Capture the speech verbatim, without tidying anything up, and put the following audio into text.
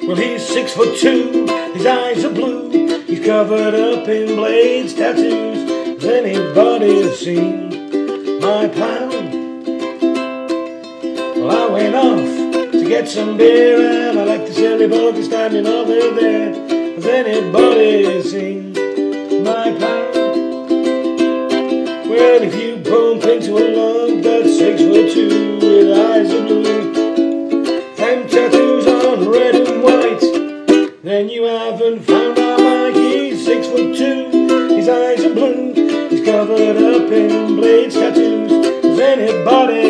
Well, he's six foot two, his eyes are blue, he's covered up in blades, tattoos. Has anybody seen my pal? Well, I went off to get some beer and I left the silly bugger standing over there. Has anybody seen my pal? Well, if you bump into a lump that's six foot two with eyes of blue, them tattoos on red and white, then you haven't found our Mike. He's six foot two, his eyes are blue, he's covered up in blades, tattoos. Has anybody